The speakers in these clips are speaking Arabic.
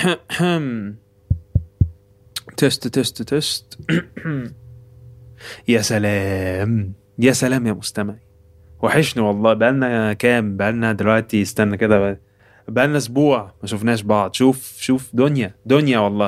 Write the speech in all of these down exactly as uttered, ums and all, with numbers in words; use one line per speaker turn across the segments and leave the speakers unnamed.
تست تست تست. يا سلام يا سلام يا مستمعي، وحشني والله. بقالنا كام بقالنا دلوقتي؟ استنى كده، بقالنا اسبوع ما شفناش بعض. شوف شوف دنيا دنيا والله.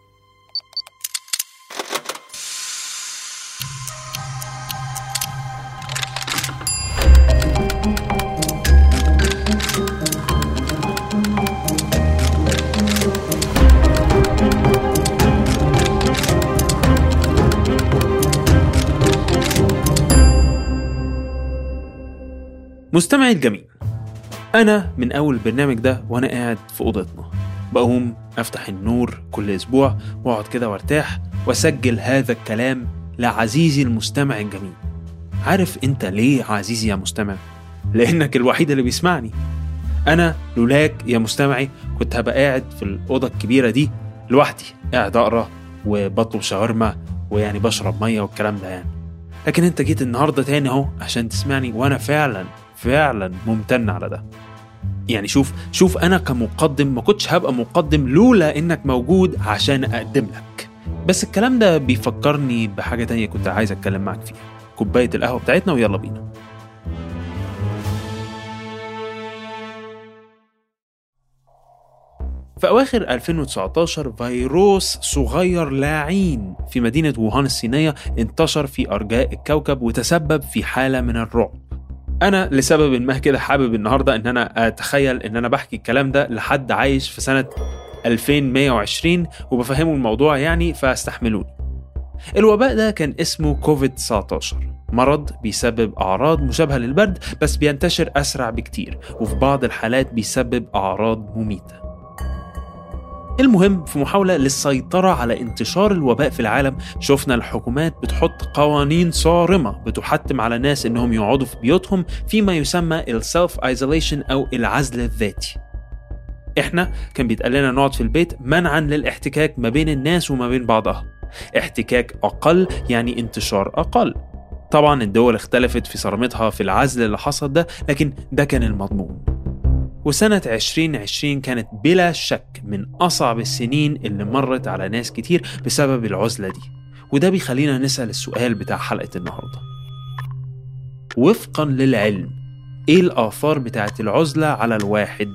مستمعي الجميل، أنا من أول البرنامج ده وأنا قاعد في أوضتنا بقوم أفتح النور كل أسبوع وأقعد كده وارتاح وأسجل هذا الكلام لعزيزي المستمع الجميل. عارف أنت ليه عزيزي يا مستمع؟ لأنك الوحيد اللي بيسمعني. أنا لولاك يا مستمعي كنت هبقى قاعد في الأوضة الكبيرة دي لوحدي، قاعد أقرأ وبطلب شاورما ويعني بشرب مية والكلام ده يعني. لكن أنت جيت النهاردة تاني أهو عشان تسمعني، وأنا فعلا فعلا ممتن على ده. يعني شوف شوف أنا كمقدم ما كنتش هبقى مقدم لولا إنك موجود عشان أقدم لك. بس الكلام ده بيفكرني بحاجة تانية كنت عايز أتكلم معك فيها، كوباية القهوة بتاعتنا ويلا بينا. في أواخر ألفين وتسعتاشر فيروس صغير لاعين في مدينة ووهان الصينية انتشر في أرجاء الكوكب وتسبب في حالة من الرعب. أنا لسبب ما كده حابب النهاردة إن أنا أتخيل إن أنا بحكي الكلام ده لحد عايش في سنة ألفين ومية وعشرين وبفهمه الموضوع يعني، فاستحملوني. الوباء ده كان اسمه كوفيد تسعتاشر، مرض بيسبب أعراض مشابهة للبرد بس بينتشر أسرع بكتير، وفي بعض الحالات بيسبب أعراض مميتة. المهم، في محاولة للسيطرة على انتشار الوباء في العالم شفنا الحكومات بتحط قوانين صارمة بتحتم على الناس انهم يقعدوا في بيوتهم فيما يسمى السيلف ايزوليشن او العزل الذاتي. احنا كان بيتقال لنا نقعد في البيت منعا للاحتكاك ما بين الناس وما بين بعضها، احتكاك اقل يعني انتشار اقل. طبعا الدول اختلفت في صرامتها في العزل اللي حصل ده، لكن ده كان المضمون. وسنة عشرين عشرين كانت بلا شك من أصعب السنين اللي مرت على ناس كتير بسبب العزلة دي. وده بيخلينا نسأل السؤال بتاع حلقة النهاردة: وفقا للعلم إيه الآثار بتاعت العزلة على الواحد؟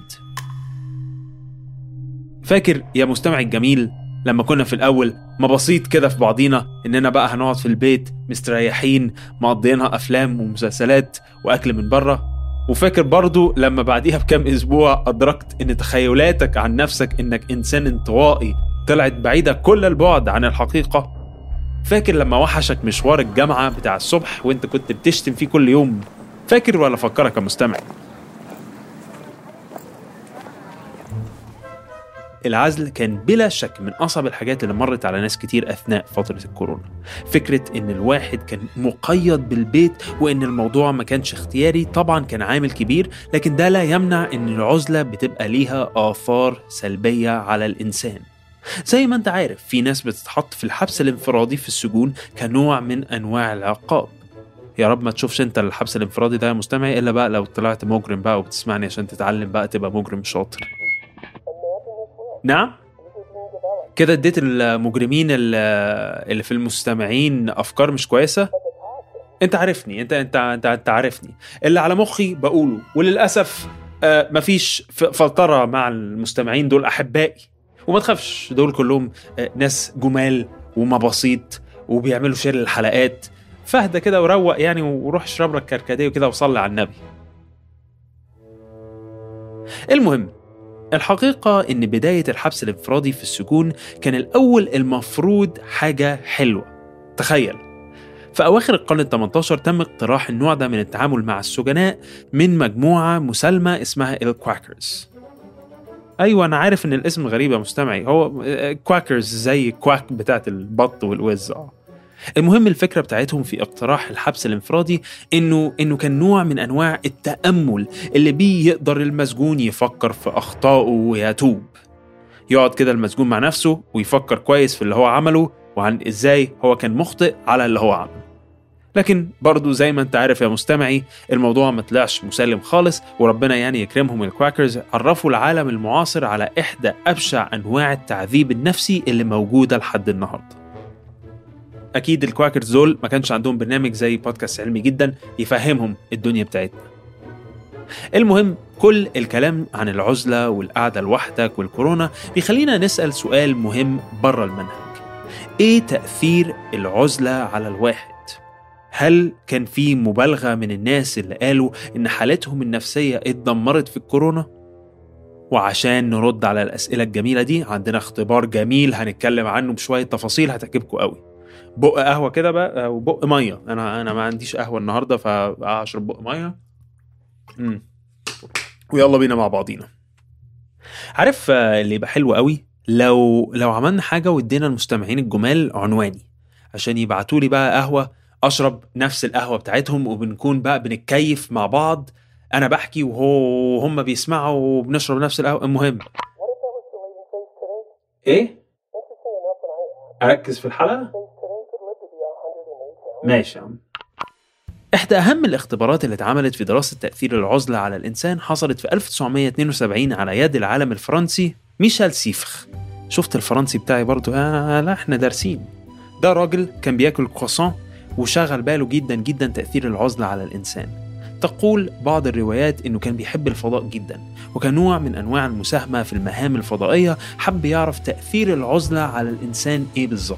فاكر يا مستمع الجميل لما كنا في الأول ما بسيط كده في بعضينا إننا بقى هنقعد في البيت مستريحين مقضينها أفلام ومسلسلات وأكل من بره؟ وفاكر برضو لما بعديها بكام أسبوع أدركت إن تخيلاتك عن نفسك إنك إنسان انطوائي طلعت بعيدة كل البعد عن الحقيقة؟ فاكر لما وحشك مشوار الجامعة بتاع الصبح وإنت كنت بتشتم فيه كل يوم؟ فاكر ولا فكرك يا مستمع؟ العزل كان بلا شك من أصعب الحاجات اللي مرت على ناس كتير أثناء فترة الكورونا. فكرة إن الواحد كان مقيد بالبيت وإن الموضوع ما كانش اختياري طبعا كان عامل كبير، لكن ده لا يمنع إن العزلة بتبقى ليها آثار سلبية على الإنسان. زي ما أنت عارف في ناس بتتحط في الحبس الانفرادي في السجون كنوع من أنواع العقاب. يا رب ما تشوفش أنت الحبس الانفرادي ده يا مستمعي إلا بقى لو طلعت مجرم بقى وبتسمعني عشان تتعلم بقى تبقى مجرم شاطر. نعم كده اديت المجرمين اللي في المستمعين افكار مش كويسه. انت عارفني انت انت انت, انت عارفني اللي على مخي بقوله، وللاسف آه مفيش فلتره مع المستمعين دول احبائي. وما تخافش دول كلهم آه ناس جمال ومبسيط وبيعملوا شير للحلقات، فهدى كده وروق يعني وروح اشرب لك كركديه وكده وصلي على النبي. المهم، الحقيقة إن بداية الحبس الانفرادي في السجون كان الأول المفروض حاجة حلوة. تخيل في أواخر القرن الثامن عشر تم اقتراح النوع ده من التعامل مع السجناء من مجموعة مسالمة اسمها الكواكرز. أيوة أنا عارف إن الاسم غريب يا مستمعي، هو كواكرز زي كواك بتاعت البط والوز. المهم الفكرة بتاعتهم في اقتراح الحبس الانفرادي إنه إنه كان نوع من أنواع التأمل اللي بيه يقدر المسجون يفكر في أخطائه ويتوب. يقعد كده المسجون مع نفسه ويفكر كويس في اللي هو عمله وعن إزاي هو كان مخطئ على اللي هو عمله. لكن برضو زي ما انت عارف يا مستمعي الموضوع ما طلعش مسلم خالص، وربنا يعني يكرمهم الكواكرز عرفوا العالم المعاصر على إحدى أبشع أنواع التعذيب النفسي اللي موجودة لحد النهاردة. أكيد الكواكرز دول ما كانش عندهم برنامج زي بودكاست علمي جدا يفهمهم الدنيا بتاعتنا. المهم كل الكلام عن العزلة والقعدة لوحدك والكورونا بيخلينا نسأل سؤال مهم بره المنهج: إيه تأثير العزلة على الواحد؟ هل كان في مبالغة من الناس اللي قالوا إن حالتهم النفسية اتدمرت في الكورونا؟ وعشان نرد على الأسئلة الجميلة دي عندنا اختبار جميل هنتكلم عنه بشوية تفاصيل هتعجبكم قوي. بق قهوة كده بقى أو بق مية. أنا أنا ما عنديش قهوة النهاردة فأشرب بق مية. مم. ويلا بينا مع بعضينا. عارف اللي يبقى حلو قوي لو لو عملنا حاجة وادينا المستمعين الجمال عنواني عشان يبعتولي بقى قهوة أشرب نفس القهوة بتاعتهم، وبنكون بقى بنتكيف مع بعض، أنا بحكي وهو هم بيسمعوا وبنشرب نفس القهوة. المهم إيه؟ أركز في الحلقة؟ ماشي يا عم. إحدى أهم الاختبارات اللي اتعملت في دراسة تأثير العزلة على الإنسان حصلت في ألف وتسعمية اتنين وسبعين على يد العالم الفرنسي ميشيل سيفخ. شفت الفرنسي بتاعي برضو؟ آه لا إحنا دارسين. ده راجل كان بياكل كرواسون وشغل باله جدا جدا تأثير العزلة على الإنسان. تقول بعض الروايات إنه كان بيحب الفضاء جدا، وكنوع من أنواع المساهمة في المهام الفضائية حب يعرف تأثير العزلة على الإنسان إيه بالظبط.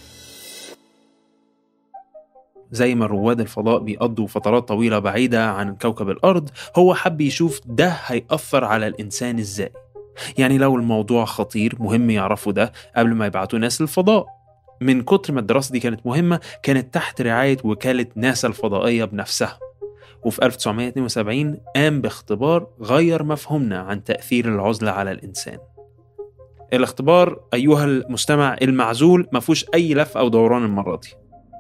زي ما رواد الفضاء بيقضوا فترات طويلة بعيدة عن كوكب الأرض، هو حب يشوف ده هيأثر على الإنسان إزاي. يعني لو الموضوع خطير مهم يعرفوا ده قبل ما يبعتوا ناس للفضاء. من كتر ما الدراسة دي كانت مهمة كانت تحت رعاية وكالة ناسا الفضائية بنفسها. وفي ألف وتسعمية اتنين وسبعين قام باختبار غير مفهومنا عن تأثير العزلة على الإنسان. الاختبار أيها المستمع المعزول ما فيهوش أي لف أو دوران المرة دي.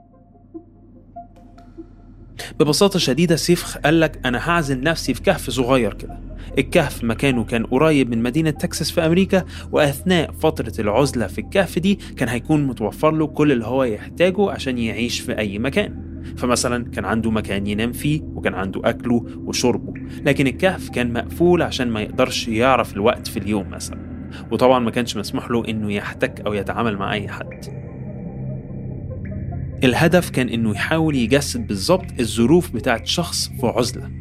ببساطة شديدة سيفخ قالك أنا هعزل نفسي في كهف صغير كده. الكهف مكانه كان قريب من مدينة تكساس في أمريكا، وأثناء فترة العزلة في الكهف دي كان هيكون متوفر له كل اللي هو يحتاجه عشان يعيش في أي مكان. فمثلا كان عنده مكان ينام فيه، وكان عنده أكله وشربه، لكن الكهف كان مقفول عشان ما يقدرش يعرف الوقت في اليوم مثلا، وطبعا ما كانش مسموح له إنه يحتك أو يتعامل مع أي حد. الهدف كان إنه يحاول يجسد بالظبط الظروف بتاعت شخص في عزلة.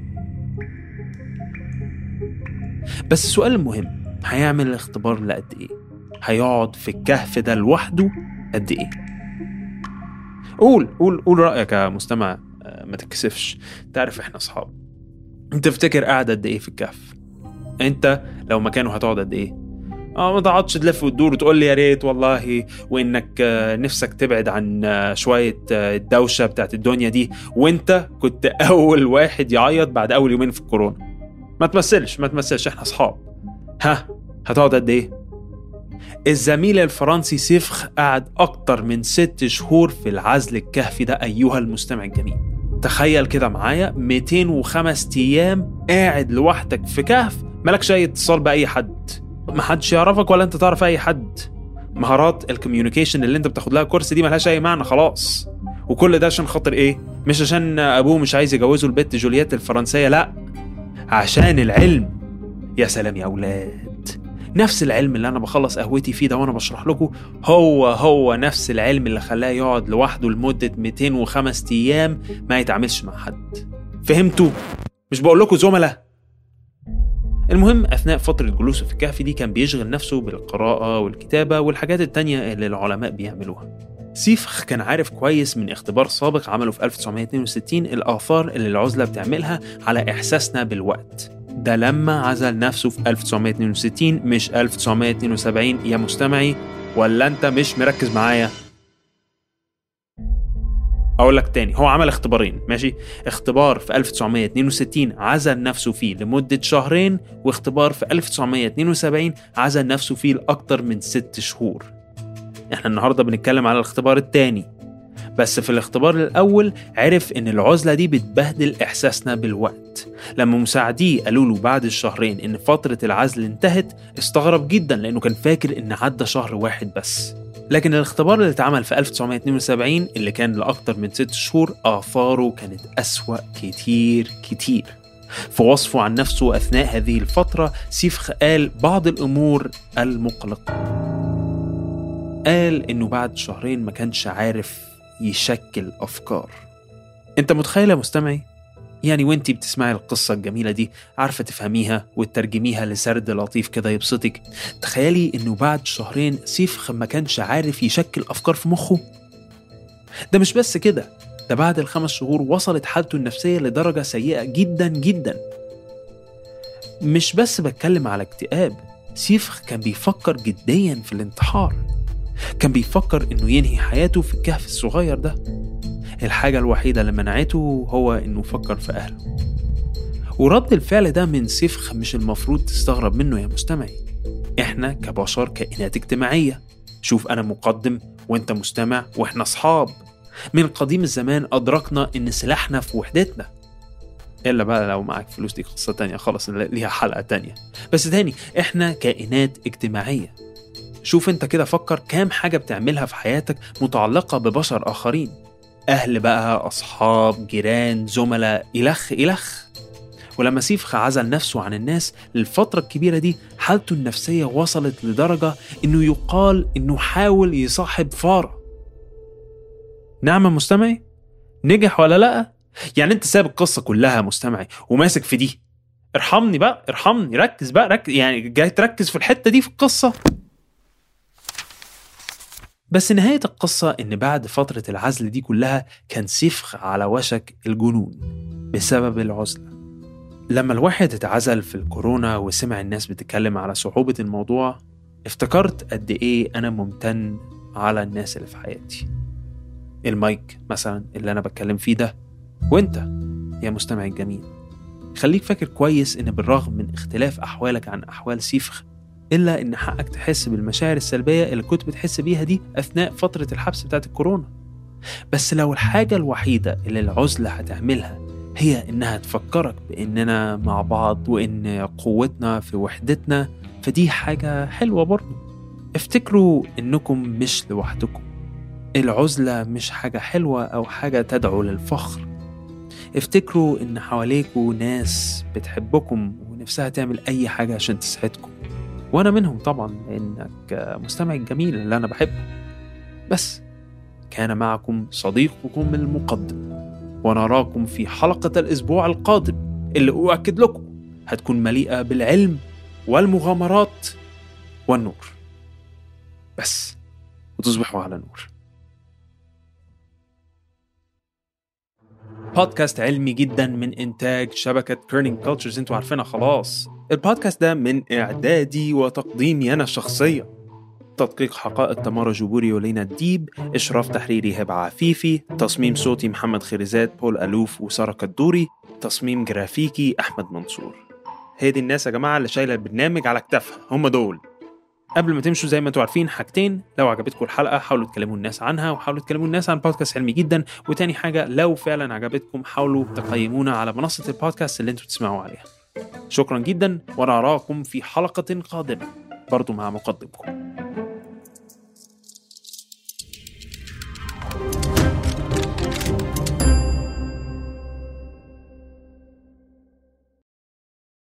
بس السؤال المهم، هيعمل الاختبار لقد إيه؟ هيقعد في الكهف ده لوحده قد إيه؟ قول قول قول رأيك يا مستمع، ما تكسفش، تعرف إحنا أصحاب. أنت تفتكر قاعد قد إيه في الكهف؟ أنت لو مكانه هتقعد قد إيه؟ اه ما تقعدش تلف وتدور وتقول لي يا ريت والله، وانك نفسك تبعد عن شويه الدوشه بتاعت الدنيا دي، وانت كنت اول واحد يعيط بعد اول يومين في الكورونا. ما تمثلش ما تمثلش، احنا اصحاب. ها هتقعد قد ايه؟ الزميل الفرنسي سيفخ قعد اكتر من ست شهور في العزل الكهفي ده ايها المستمع الجميل. تخيل كده معايا مئتين وخمسة ايام قاعد لوحدك في كهف، مالكش اي اتصال باي حد، ما حدش يعرفك ولا انت تعرف اي حد. مهارات الكوميونيكيشن اللي انت بتاخد لها كورس دي ملهاش اي معنى خلاص. وكل ده عشان خاطر ايه؟ مش عشان ابوه مش عايز يجوزه البت جولييت الفرنسية، لا، عشان العلم. يا سلام يا اولاد، نفس العلم اللي انا بخلص قهوتي فيه ده وانا بشرح لكم هو هو نفس العلم اللي خلاه يقعد لوحده لمدة مئتين وخمسة ايام ما يتعاملش مع حد. فهمتوا؟ مش بقول لكم زملاء. المهم أثناء فترة جلوسه في الكهف دي كان بيشغل نفسه بالقراءة والكتابة والحاجات التانية اللي العلماء بيعملوها. سيفخ كان عارف كويس من اختبار سابق عمله في ألف وتسعمية اتنين وستين الآثار اللي العزلة بتعملها على إحساسنا بالوقت. ده لما عزل نفسه في ألف وتسعمية اتنين وستين مش ألف وتسعمية اتنين وسبعين يا مستمعي، ولا أنت مش مركز معايا؟ أقول لك تاني، هو عمل اختبارين ماشي. اختبار في ألف وتسعمية اتنين وستين عزل نفسه فيه لمدة شهرين، واختبار في ألف وتسعمية اتنين وسبعين عزل نفسه فيه لأكتر من ست شهور. احنا النهاردة بنتكلم على الاختبار التاني. بس في الاختبار الأول عرف إن العزلة دي بتبهدل إحساسنا بالوقت. لما مساعديه قالوا له بعد الشهرين إن فترة العزل انتهت، استغرب جدا لأنه كان فاكر إن عدى شهر واحد بس. لكن الاختبار اللي اتعمل في ألف وتسعمية اتنين وسبعين اللي كان لأكتر من ست شهور آثاره كانت أسوأ كتير كتير. في وصفه عن نفسه أثناء هذه الفترة، سيفخ قال بعض الأمور المقلقة. قال إنه بعد شهرين ما كانش عارف يشكل أفكار. أنت متخيل يا مستمعي؟ يعني وانتي بتسمعي القصة الجميلة دي عارفة تفهميها وترجميها لسرد لطيف كده يبسطك. تخيلي إنه بعد شهرين سيفخ ما كانش عارف يشكل أفكار في مخه. ده مش بس كده، ده بعد الخمس شهور وصلت حالته النفسية لدرجة سيئة جدا جدا. مش بس بتكلم على اكتئاب، سيفخ كان بيفكر جديا في الانتحار. كان بيفكر إنه ينهي حياته في الكهف الصغير ده. الحاجة الوحيدة اللي منعته هو إنه فكر في أهله. ورد الفعل ده من سيفخ مش المفروض تستغرب منه يا مستمعي. إحنا كبشر كائنات اجتماعية. شوف، أنا مقدم وإنت مستمع وإحنا أصحاب. من قديم الزمان أدركنا إن سلاحنا في وحدتنا. إلا بقى لو معك فلوس، دي قصة تانية خلاص ليها حلقة تانية. بس تاني، إحنا كائنات اجتماعية. شوف أنت كده، فكر كام حاجة بتعملها في حياتك متعلقة ببشر آخرين. أهل بقى، أصحاب، جيران، زملاء، إلخ إلخ. ولما سيفخ عزل نفسه عن الناس للفترة الكبيرة دي، حالته النفسية وصلت لدرجة إنه يقال إنه حاول يصاحب فارة. نعم مستمعي؟ نجح ولا لأ؟ يعني أنت ساب القصة كلها مستمعي وماسك في دي؟ ارحمني بقى، ارحمني، ركز بقى، ركز، يعني جاي تركز في الحتة دي في القصة. بس نهاية القصة إن بعد فترة العزل دي كلها كان سيفخ على وشك الجنون بسبب العزلة. لما الواحد اتعزل في الكورونا وسمع الناس بتتكلم على صعوبة الموضوع، افتكرت قد إيه أنا ممتن على الناس اللي في حياتي. المايك مثلا اللي أنا بتكلم فيه ده، وإنت يا مستمع الجميل. خليك فاكر كويس إن بالرغم من اختلاف أحوالك عن أحوال سيفخ، إلا إن حقك تحس بالمشاعر السلبية اللي كنت بتحس بيها دي أثناء فترة الحبس بتاعت الكورونا. بس لو الحاجة الوحيدة اللي العزلة هتعملها هي إنها تفكرك بإننا مع بعض وإن قوتنا في وحدتنا، فدي حاجة حلوة برضو. افتكروا إنكم مش لوحدكم. العزلة مش حاجة حلوة أو حاجة تدعو للفخر. افتكروا إن حواليكوا ناس بتحبكم ونفسها تعمل أي حاجة عشان تسعدكم، وأنا منهم طبعا، لأنك مستمع الجميل اللي أنا بحبه. بس كان معكم صديقكم المقدم، ونراكم في حلقة الأسبوع القادم اللي أؤكد لكم هتكون مليئة بالعلم والمغامرات والنور. بس وتصبحوا على نور. بودكاست علمي جدا من إنتاج شبكة كيرنينج كولتشرز، انتوا عارفينها خلاص. البودكاست ده من إعدادي وتقديمي أنا الشخصية. تدقيق حقائق تمارا جبوري ولينا الديب، إشراف تحريري هبة عفيفي، تصميم صوتي محمد خريزات، بول ألوف وسارة كدوري، تصميم جرافيكي أحمد منصور. هي دي الناس يا جماعة اللي شايلة البرنامج على كتافها، هم دول. قبل ما تمشوا زي ما انتوا عارفين حاجتين: لو عجبتكم الحلقة حاولوا تكلموا الناس عنها، وحاولوا تكلموا الناس عن بودكاست علمي جدا. وتاني حاجة، لو فعلا عجبتكم حاولوا تقيمونا على منصة البودكاست اللي انتوا تسمعوا عليها. شكرا جدا، ونراكم في حلقة قادمة برضو مع مقدمكم.